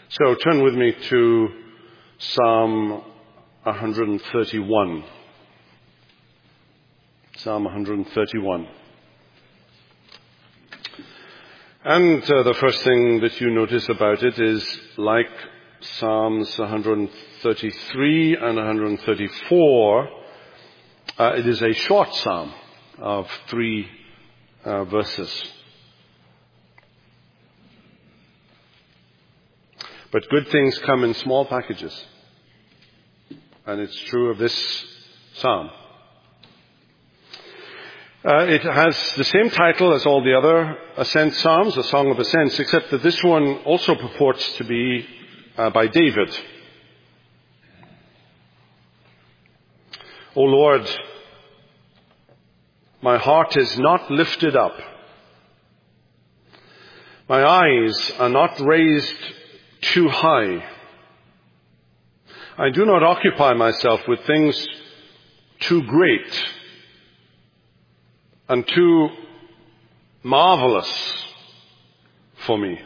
So turn with me to Psalm 131. Psalm 131. And the first thing that you notice about it is, like Psalms 133 and 134, it is a short psalm of 3 verses. But good things come in small packages. And it's true of this psalm. It has the same title as all the other Ascent Psalms, a Song of Ascents, except that this one also purports to be by David. O Lord, my heart is not lifted up. My eyes are not raised too high. I do not occupy myself with things too great and too marvelous for me.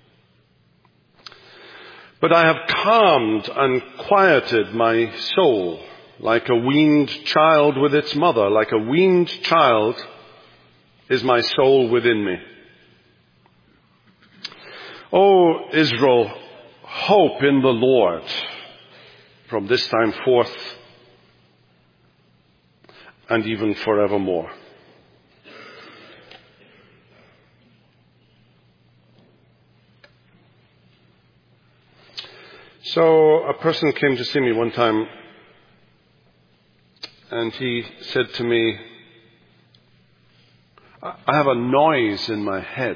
But I have calmed and quieted my soul like a weaned child with its mother. Like a weaned child is my soul within me. O Israel, hope in the Lord from this time forth and even forevermore. So a person came to see me one time, and he said to me, I have a noise in my head.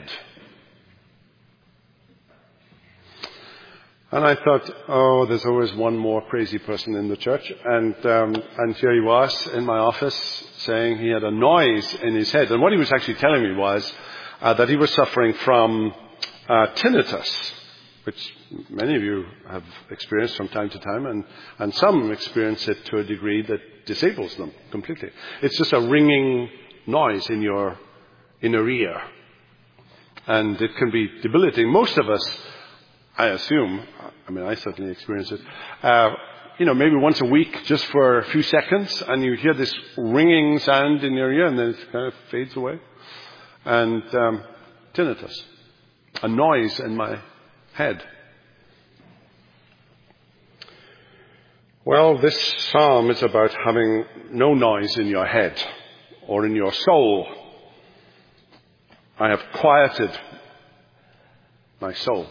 And I thought, oh, there's always one more crazy person in the church. And here he was in my office saying he had a noise in his head. And what he was actually telling me was that he was suffering from tinnitus, which many of you have experienced from time to time, and some experience it to a degree that disables them completely. It's just a ringing noise in your inner ear. And it can be debilitating. Most of us, I assume, I certainly experience it, maybe once a week just for a few seconds, and you hear this ringing sound in your ear, and then it kind of fades away. And tinnitus, a noise in my head. Well, this psalm is about having no noise in your head or in your soul. I have quieted my soul.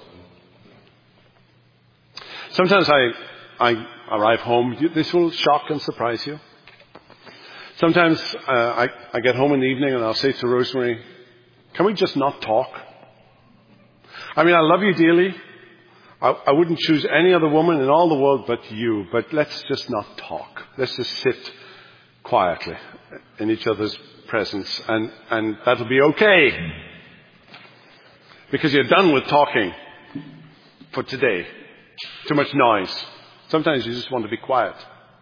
Sometimes I arrive home. This will shock and surprise you. Sometimes I get home in the evening and I'll say to Rosemary, can we just not talk? I love you dearly. I wouldn't choose any other woman in all the world but you. But let's just not talk. Let's just sit quietly in each other's presence. And that'll be okay. Because you're done with talking for today. Too much noise. Sometimes you just want to be quiet.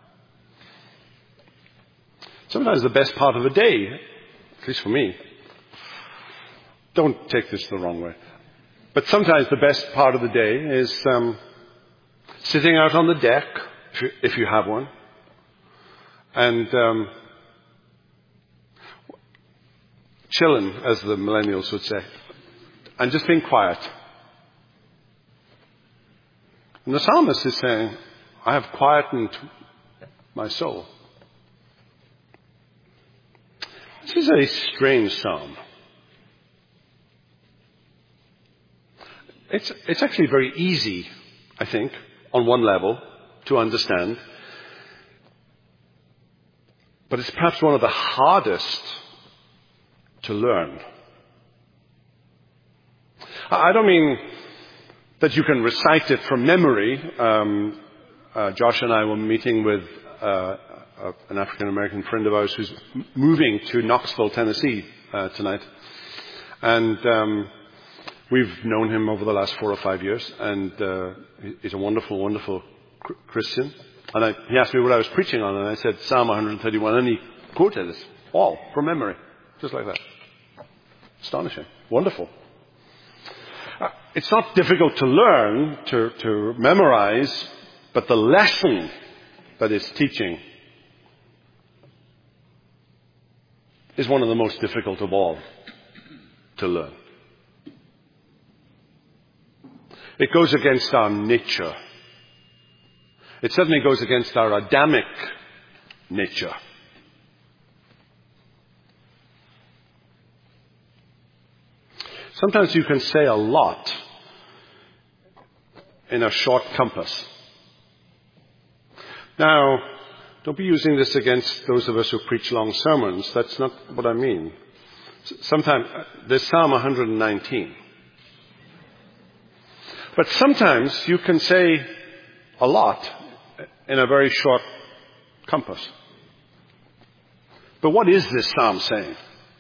Sometimes the best part of the day, at least for me, don't take this the wrong way, but sometimes the best part of the day is sitting out on the deck, if you have one, and chilling, as the millennials would say, and just being quiet. And the psalmist is saying, I have quietened my soul. This is a strange psalm. It's actually very easy, I think, on one level, to understand. But it's perhaps one of the hardest to learn. I don't mean that you can recite it from memory. Josh and I were meeting with an African-American friend of ours who's moving to Knoxville, Tennessee tonight. And we've known him over the last 4 or 5 years, and he's a wonderful, wonderful Christian. And he asked me what I was preaching on, and I said Psalm 131, and he quoted it all from memory, just like that. Astonishing. Wonderful. It's not difficult to learn, to memorize, but the lesson that it's teaching is one of the most difficult of all to learn. It goes against our nature. It certainly goes against our Adamic nature. Sometimes you can say a lot in a short compass. Now, don't be using this against those of us who preach long sermons. That's not what I mean. Sometimes, there's Psalm 119. But sometimes you can say a lot in a very short compass. But what is this psalm saying?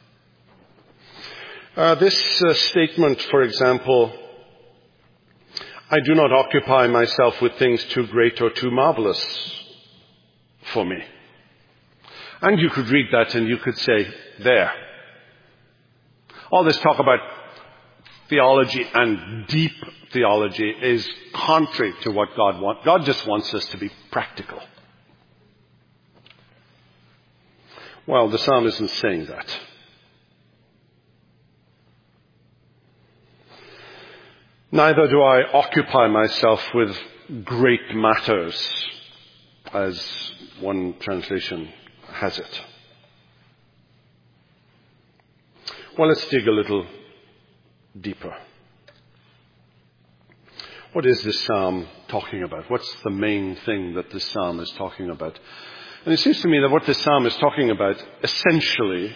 This statement, for example, I do not occupy myself with things too great or too marvelous for me. And you could read that and you could say, there. All this talk about theology and deep theology is contrary to what God wants. God just wants us to be practical. Well, the psalm isn't saying that. Neither do I occupy myself with great matters, as one translation has it. Well, let's dig a little deeper. What is this psalm talking about? What's the main thing that this psalm is talking about? And it seems to me that what this psalm is talking about, essentially,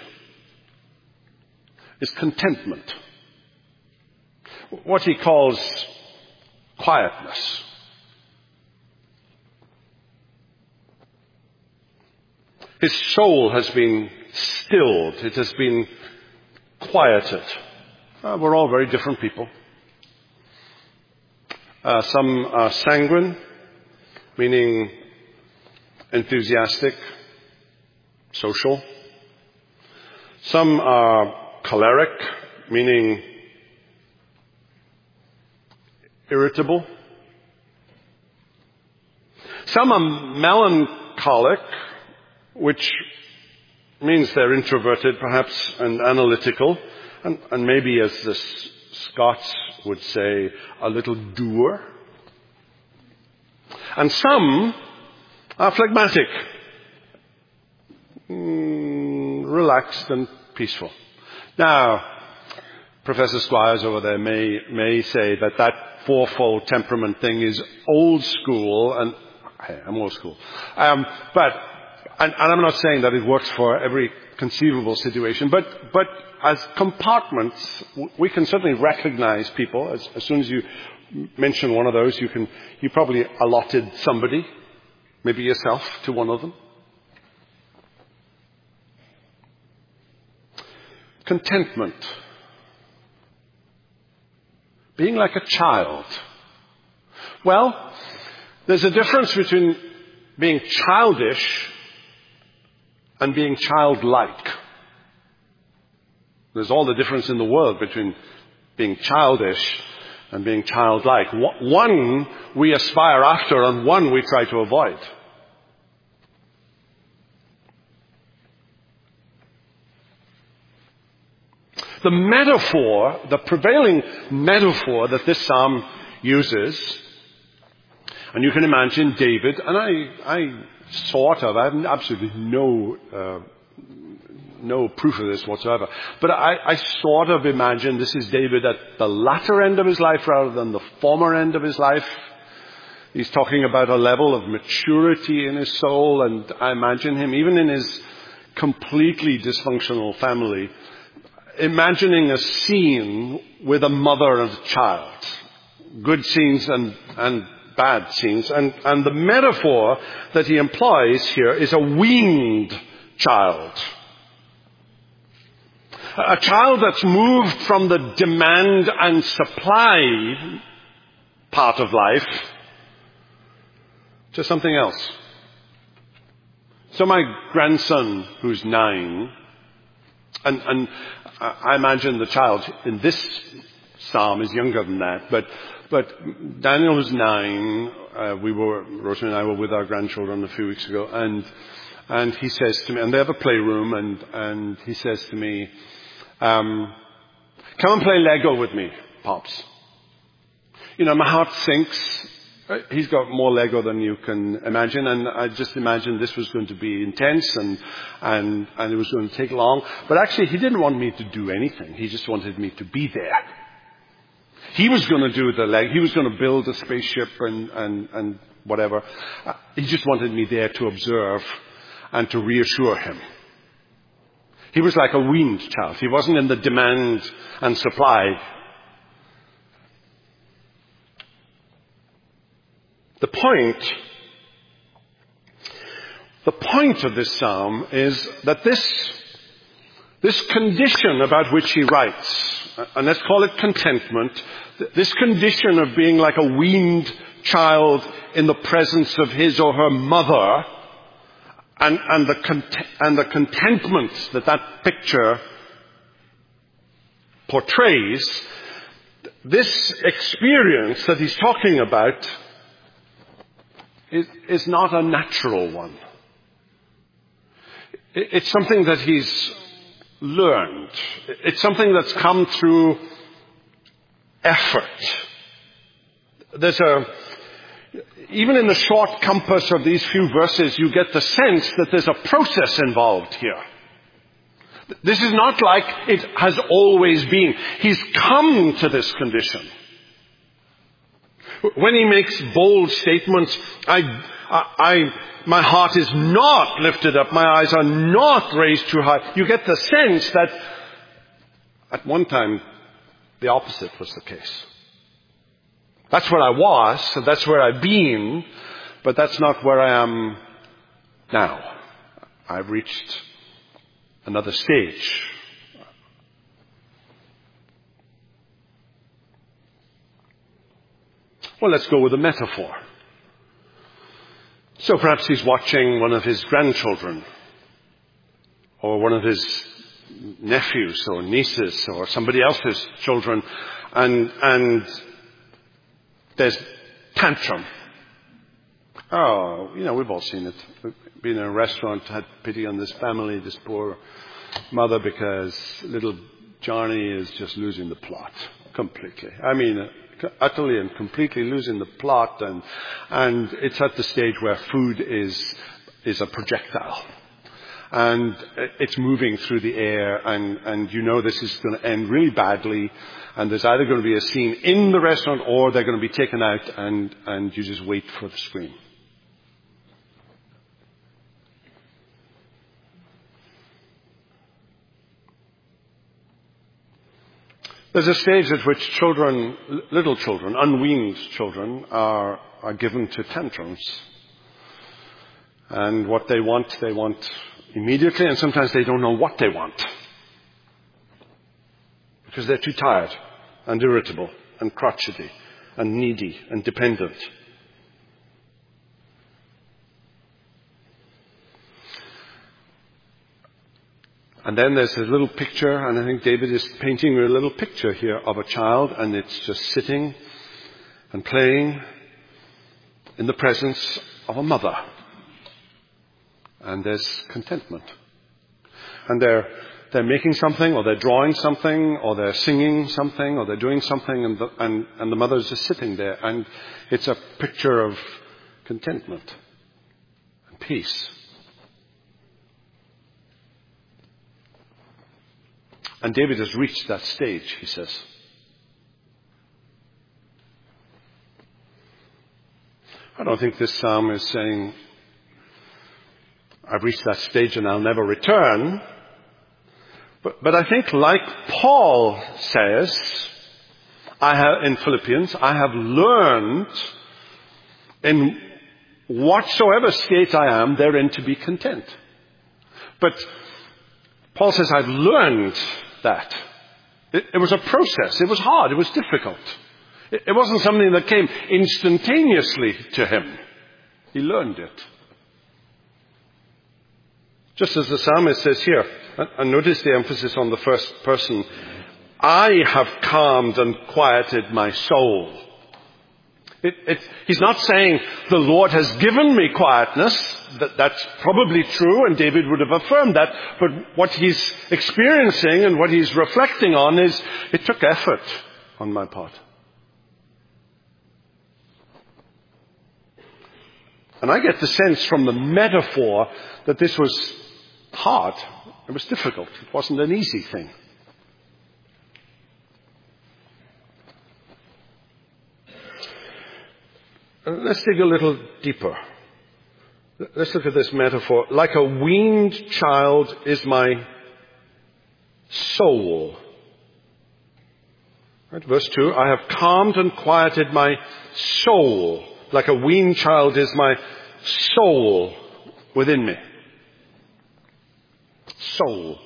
is contentment. What he calls quietness. His soul has been stilled. It has been quieted. We're all very different people. Some are sanguine, meaning enthusiastic, social. Some are choleric, meaning irritable. Some are melancholic, which means they're introverted, perhaps, and analytical, and maybe, as the Scots would say, a little dour. And some are phlegmatic, relaxed and peaceful. Now, Professor Squires over there may say that fourfold temperament thing is old school, and hey, I'm old school. But I'm not saying that it works for every conceivable situation, but as compartments, we can certainly recognize people. As soon as you mention one of those, you probably allotted somebody, maybe yourself, to one of them. Contentment. Being like a child. Well, there's a difference between being childish and being childlike. There's all the difference in the world between being childish and being childlike. One we aspire after and one we try to avoid. The metaphor, the prevailing metaphor that this psalm uses, and you can imagine David, and I have absolutely no proof of this whatsoever, but I sort of imagine this is David at the latter end of his life rather than the former end of his life. He's talking about a level of maturity in his soul, and I imagine him, even in his completely dysfunctional family, imagining a scene with a mother and a child. Good scenes and bad scenes. And the metaphor that he employs here is a weaned child. A child that's moved from the demand and supply part of life to something else. So my grandson, who's 9, and I imagine the child in this psalm is younger than that. But Daniel was 9. Rosemary and I were with our grandchildren a few weeks ago, and he says to me, and they have a playroom, and he says to me, come and play Lego with me, Pops. My heart sinks. He's got more Lego than you can imagine, and I just imagined this was going to be intense and it was going to take long. But actually, he didn't want me to do anything. He just wanted me to be there. He was going to do the Lego. He was going to build a spaceship and whatever. He just wanted me there to observe and to reassure him. He was like a weaned child. He wasn't in the demand and supply. The point of this psalm is that this condition about which he writes, and let's call it contentment, this condition of being like a weaned child in the presence of his or her mother, and the contentment that picture portrays, this experience that he's talking about is not a natural one. It's something that he's learned. It's something that's come through effort. Even in the short compass of these few verses, you get the sense that there's a process involved here. This is not like it has always been. He's come to this condition. When he makes bold statements, my heart is not lifted up, my eyes are not raised too high. You get the sense that at one time the opposite was the case. That's where I was, and that's where I've been, but that's not where I am now. I've reached another stage. Well, let's go with a metaphor. So perhaps he's watching one of his grandchildren, or one of his nephews or nieces or somebody else's children, and there's tantrum. Oh, we've all seen it. We've been in a restaurant, had pity on this family, this poor mother, because little Johnny is just losing the plot completely. Utterly and completely losing the plot, and it's at the stage where food is a projectile, and it's moving through the air, and this is going to end really badly, and there's either going to be a scene in the restaurant or they're going to be taken out, and you just wait for the scream. There's a stage at which children, little children, unweaned children, are given to tantrums. And what they want immediately, and sometimes they don't know what they want. Because they're too tired and irritable and crotchety and needy and dependent. And then there's a little picture, and I think David is painting a little picture here of a child, and it's just sitting and playing in the presence of a mother. And there's contentment. And they're making something, or they're drawing something, or they're singing something, or they're doing something, and the mother's just sitting there. And it's a picture of contentment and peace. And David has reached that stage, he says. I don't think this psalm is saying, I've reached that stage and I'll never return. But I think, like Paul says in Philippians, I have learned in whatsoever state I am therein to be content. But Paul says, I've learned that. It was a process. It was hard. It was difficult. It wasn't something that came instantaneously to him. He learned it. Just as the psalmist says here, and notice the emphasis on the first person, I have calmed and quieted my soul. He's not saying the Lord has given me quietness. That's probably true, and David would have affirmed that. But what he's experiencing and what he's reflecting on is, it took effort on my part. And I get the sense from the metaphor that this was hard. It was difficult. It wasn't an easy thing. Let's dig a little deeper. Let's look at this metaphor. Like a weaned child is my soul. Right, verse 2, I have calmed and quieted my soul. Like a weaned child is my soul within me. Soul.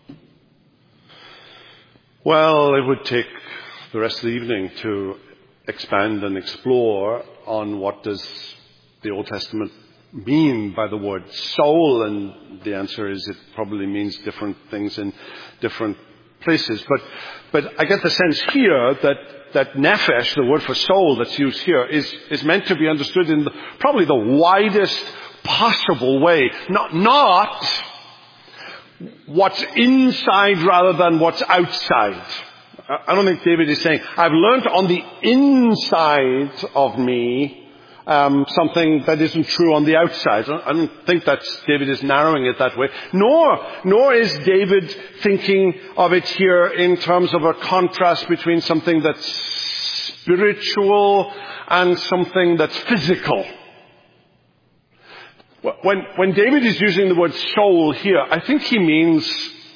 Well, it would take the rest of the evening to expand and explore on what does the Old Testament mean by the word soul, and the answer is it probably means different things in different places. But I get the sense here that nephesh, the word for soul that's used here, is meant to be understood in probably the widest possible way. Not what's inside rather than what's outside. I don't think David is saying, I've learned on the inside of me something that isn't true on the outside. I don't think David is narrowing it that way. Nor is David thinking of it here in terms of a contrast between something that's spiritual and something that's physical. When David is using the word soul here, I think he means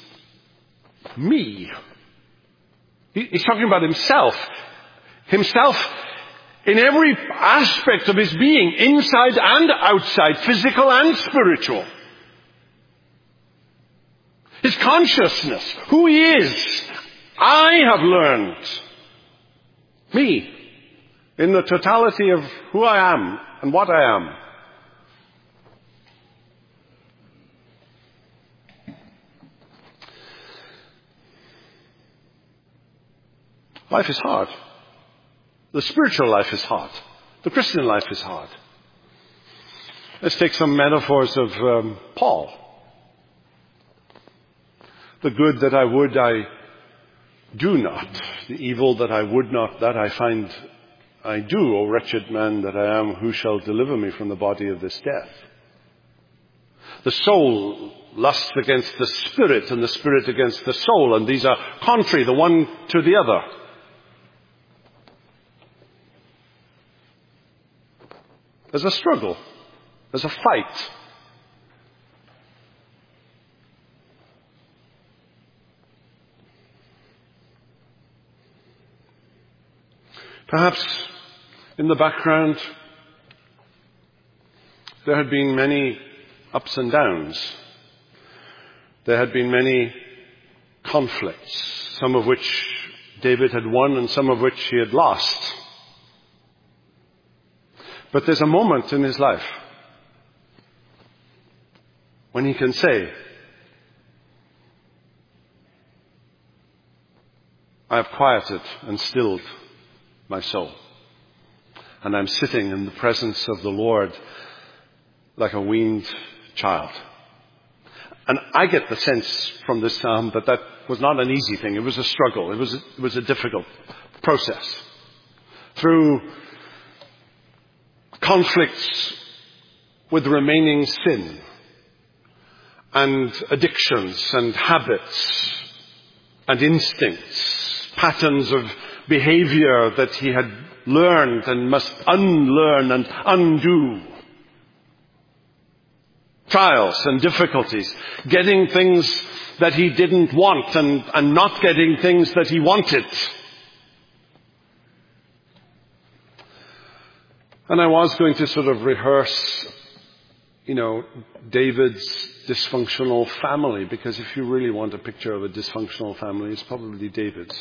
me. He's talking about himself. Himself in every aspect of his being, inside and outside, physical and spiritual. His consciousness, who he is. I have learned. Me. In the totality of who I am and what I am. Life is hard. The spiritual life is hard. The Christian life is hard. Let's take some metaphors of Paul. The good that I would, I do not. The evil that I would not, that I find I do. O wretched man that I am, who shall deliver me from the body of this death? The soul lusts against the spirit, and the spirit against the soul, and these are contrary, the one to the other. There's a struggle. There's a fight. Perhaps in the background there had been many ups and downs. There had been many conflicts, some of which David had won and some of which he had lost. But there's a moment in his life when he can say, I have quieted and stilled my soul. And I'm sitting in the presence of the Lord like a weaned child. And I get the sense from this psalm that was not an easy thing. It was a struggle. It was a difficult process. Through conflicts with remaining sin and addictions and habits and instincts, patterns of behavior that he had learned and must unlearn and undo. Trials and difficulties, getting things that he didn't want and not getting things that he wanted. And I was going to sort of rehearse, David's dysfunctional family, because if you really want a picture of a dysfunctional family, it's probably David's.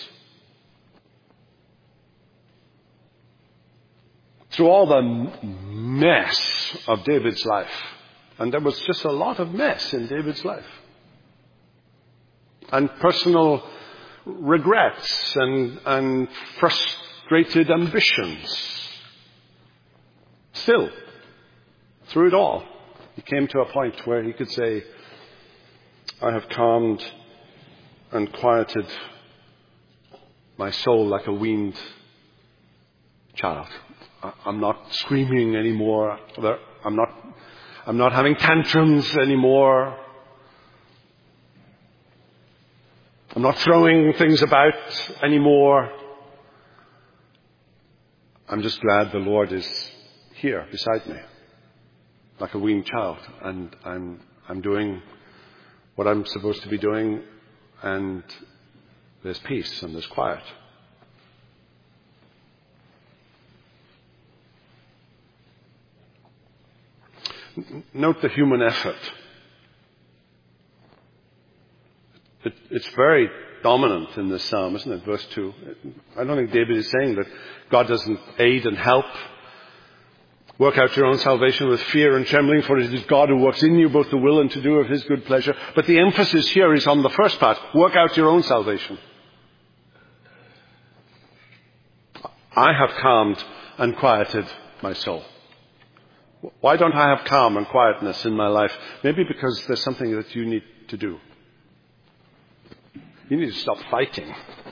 Through all the mess of David's life, and there was just a lot of mess in David's life, and personal regrets and frustrated ambitions. Still, through it all, he came to a point where he could say, I have calmed and quieted my soul like a weaned child. I'm not screaming anymore. I'm not having tantrums anymore. I'm not throwing things about anymore. I'm just glad the Lord is here beside me, like a weaned child, and I'm doing what I'm supposed to be doing, and there's peace and there's quiet. Note the human effort. It's very dominant in this psalm, isn't it? Verse 2. I don't think David is saying that God doesn't aid and help. Work out your own salvation with fear and trembling, for it is God who works in you both to will and to do of his good pleasure. But the emphasis here is on the first part. Work out your own salvation. I have calmed and quieted my soul. Why don't I have calm and quietness in my life? Maybe because there's something that you need to do. You need to stop fighting.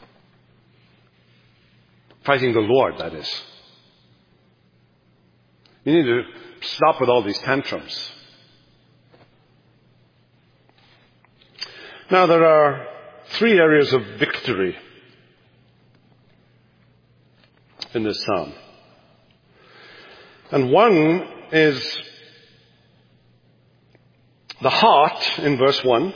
Fighting the Lord, that is. You need to stop with all these tantrums. Now, there are 3 areas of victory in this psalm. And one is the heart in verse 1.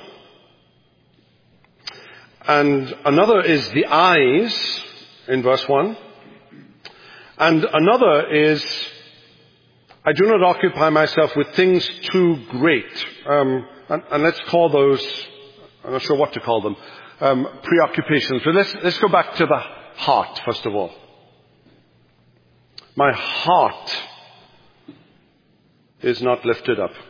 And another is the eyes in verse 1. And another is, I do not occupy myself with things too great. And let's call those, I'm not sure what to call them, preoccupations. But let's go back to the heart, first of all. My heart is not lifted up.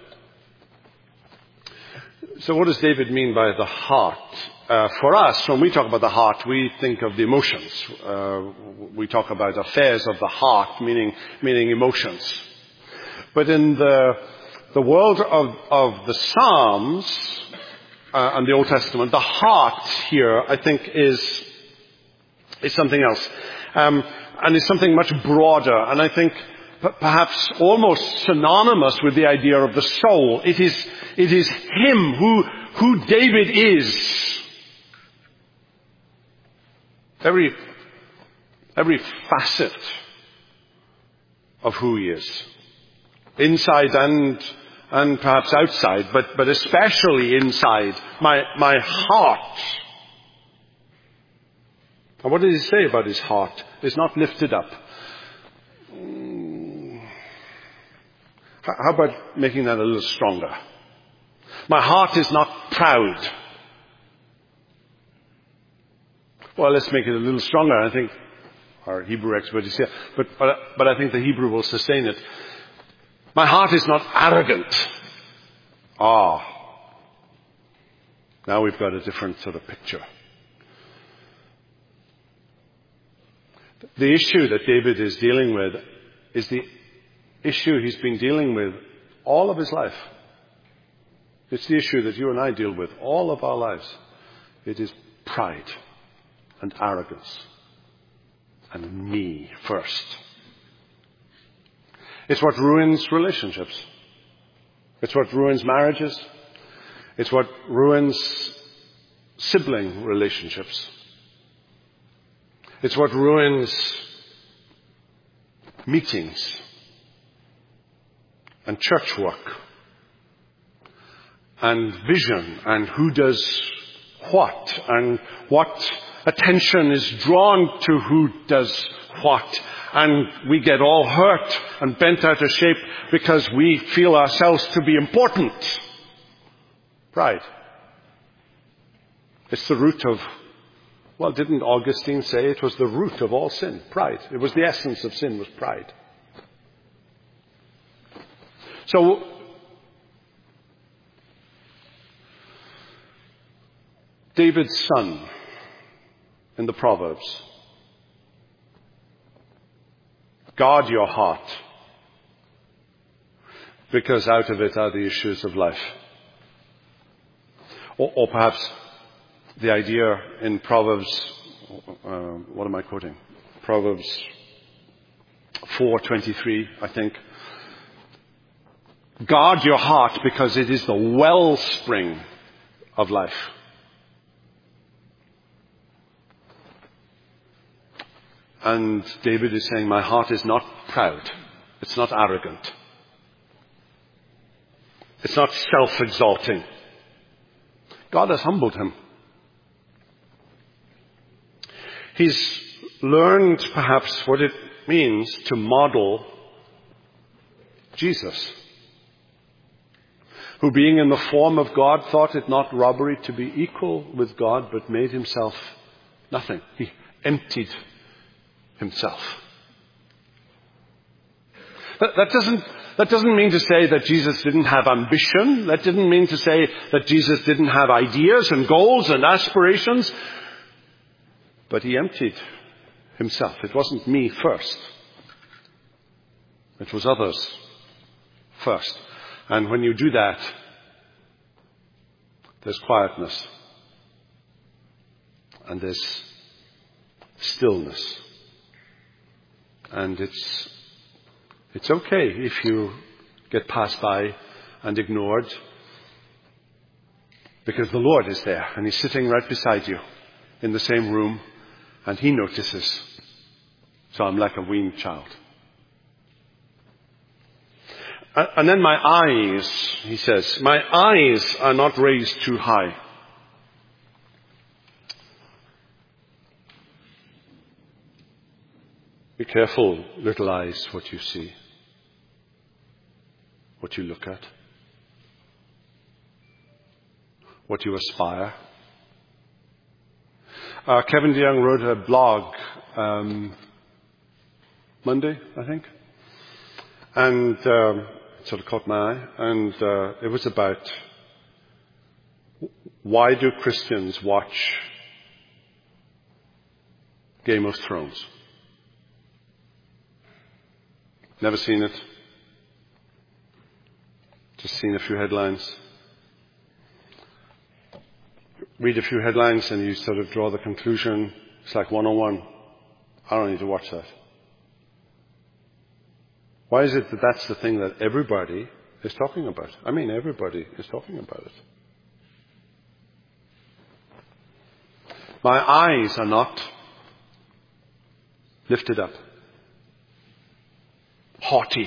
So what does David mean by the heart? For us, when we talk about the heart, we think of the emotions. We talk about affairs of the heart, meaning emotions. But in the world of the Psalms and the Old Testament, the heart here, I think, is something else. And is something much broader. And I think perhaps almost synonymous with the idea of the soul. It is him who David is. Every facet of who he is. Inside and perhaps outside, but especially inside. My heart. And what did he say about his heart? It's not lifted up. How about making that a little stronger? My heart is not proud. Well, let's make it a little stronger. I think our Hebrew expert is here, but I think the Hebrew will sustain it. My heart is not arrogant. Now we've got a different sort of picture. The issue that David is dealing with is the issue he's been dealing with all of his life. It's the issue that you and I deal with all of our lives. It is pride and arrogance and me first. It's what ruins relationships. It's what ruins marriages. It's what ruins sibling relationships. It's what ruins meetings and church work and vision and who does what and what attention is drawn to who does what. And we get all hurt and bent out of shape because we feel ourselves to be important. Pride. It's the root of, well, didn't Augustine say it was the root of all sin? Pride. It was the essence of sin, was pride. So, David's son in the Proverbs. Guard your heart, because out of it are the issues of life. Or perhaps the idea in Proverbs, what am I quoting? Proverbs 4:23, I think. Guard your heart, because it is the wellspring of life. And David is saying, my heart is not proud. It's not arrogant. It's not self-exalting. God has humbled him. He's learned perhaps what it means to model Jesus, who being in the form of God thought it not robbery to be equal with God, but made himself nothing. He emptied himself. That doesn't mean to say that Jesus didn't have ambition. That didn't mean to say that Jesus didn't have ideas and goals and aspirations. But he emptied himself. It wasn't me first. It was others first. And when you do that, there's quietness. And there's stillness. And it's okay if you get passed by and ignored, because the Lord is there and he's sitting right beside you in the same room and he notices. So I'm like a weaned child. And then my eyes, he says, my eyes are not raised too high. Be careful, little eyes, what you see, what you look at, what you aspire. Kevin DeYoung wrote a blog Monday, I think, and it sort of caught my eye, and it was about why do Christians watch Game of Thrones? Never seen it. Just seen a few headlines. Read a few headlines and you sort of draw the conclusion. It's like 101. I don't need to watch that. Why is it that that's the thing that everybody is talking about? I mean, everybody is talking about it. My eyes are not lifted up. Haughty.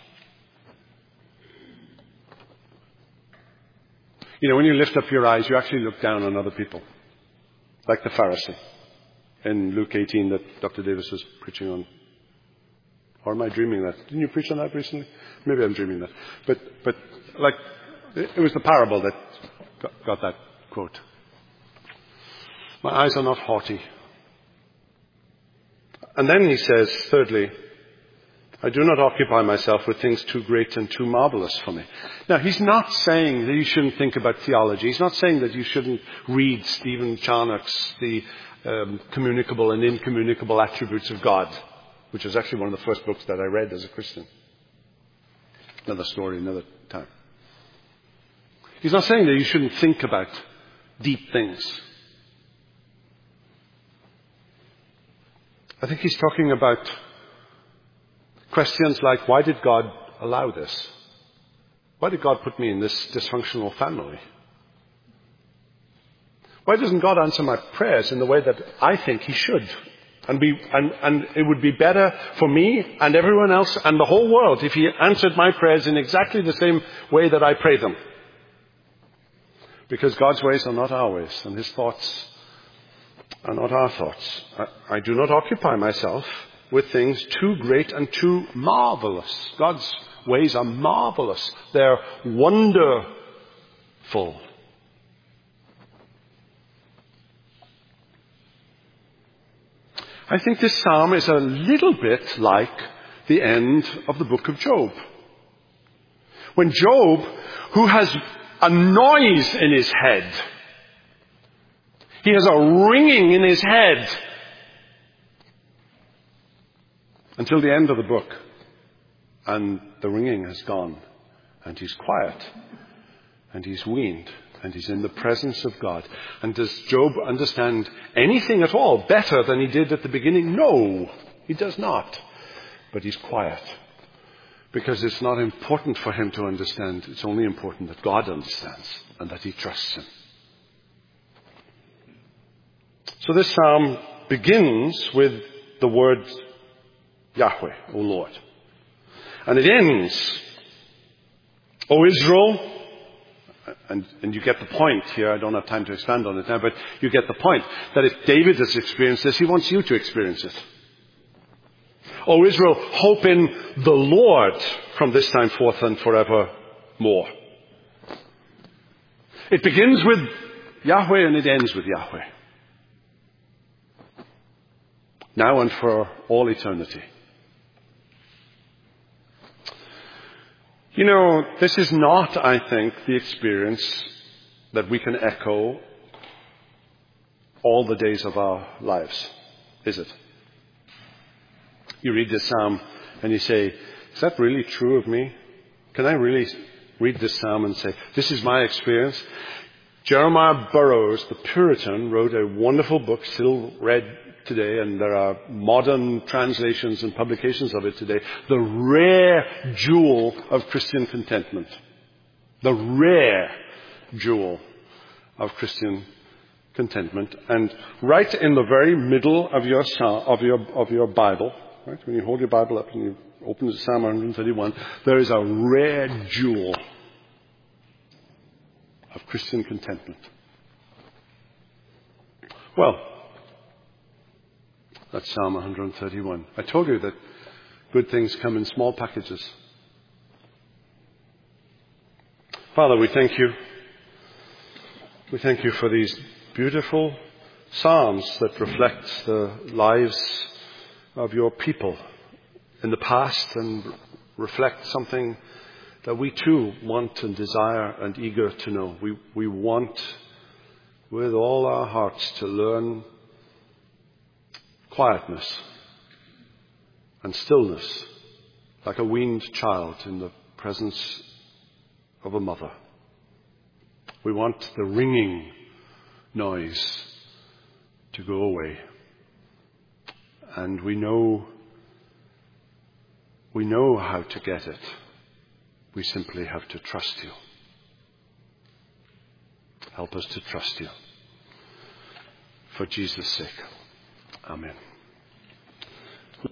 You know, when you lift up your eyes, you actually look down on other people. Like the Pharisee in Luke 18 that Dr. Davis was preaching on. Or am I dreaming that? Didn't you preach on that recently? Maybe I'm dreaming that. But like, it was the parable that got that quote. My eyes are not haughty. And then he says, thirdly, I do not occupy myself with things too great and too marvelous for me. Now, he's not saying that you shouldn't think about theology. He's not saying that you shouldn't read Stephen Charnock's The Communicable and Incommunicable Attributes of God, which was actually one of the first books that I read as a Christian. Another story, another time. He's not saying that you shouldn't think about deep things. I think he's talking about questions like, why did God allow this? Why did God put me in this dysfunctional family? Why doesn't God answer my prayers in the way that I think he should? And it would be better for me and everyone else and the whole world if he answered my prayers in exactly the same way that I pray them. Because God's ways are not our ways, and his thoughts are not our thoughts. I do not occupy myself with things too great and too marvelous. God's ways are marvelous. They're wonderful. I think this psalm is a little bit like the end of the book of Job. When Job, who has a noise in his head, He has a ringing in his head until the end of the book. And the ringing has gone. And he's quiet. And he's weaned. And he's in the presence of God. And does Job understand anything at all better than he did at the beginning? No, he does not. But he's quiet. Because it's not important for him to understand. It's only important that God understands and that he trusts him. So this psalm begins with the word Yahweh, O Lord. And it ends, O Israel. And you get the point here. I don't have time to expand on it now, but you get the point that if David has experienced this, he wants you to experience it. O Israel, hope in the Lord from this time forth and forevermore. It begins with Yahweh and it ends with Yahweh. Now and for all eternity. You know, this is not, I think, the experience that we can echo all the days of our lives, is it? You read this psalm and you say, is that really true of me? Can I really read this psalm and say, this is my experience? Jeremiah Burroughs, the Puritan, wrote a wonderful book, still read today, and there are modern translations and publications of it today. The rare jewel of Christian contentment. The rare jewel of Christian contentment. And right in the very middle of your Bible, right, when you hold your Bible up and you open to Psalm 131, there is a rare jewel of Christian contentment. Well, that's Psalm 131. I told you that good things come in small packages. Father, we thank you. We thank you for these beautiful psalms that reflect the lives of your people in the past and reflect something that we too want and desire and eager to know. We want with all our hearts to learn quietness and stillness like a weaned child in the presence of a mother. We want the ringing noise to go away. And we know how to get it. We simply have to trust you. Help us to trust you. For Jesus' sake. Amen.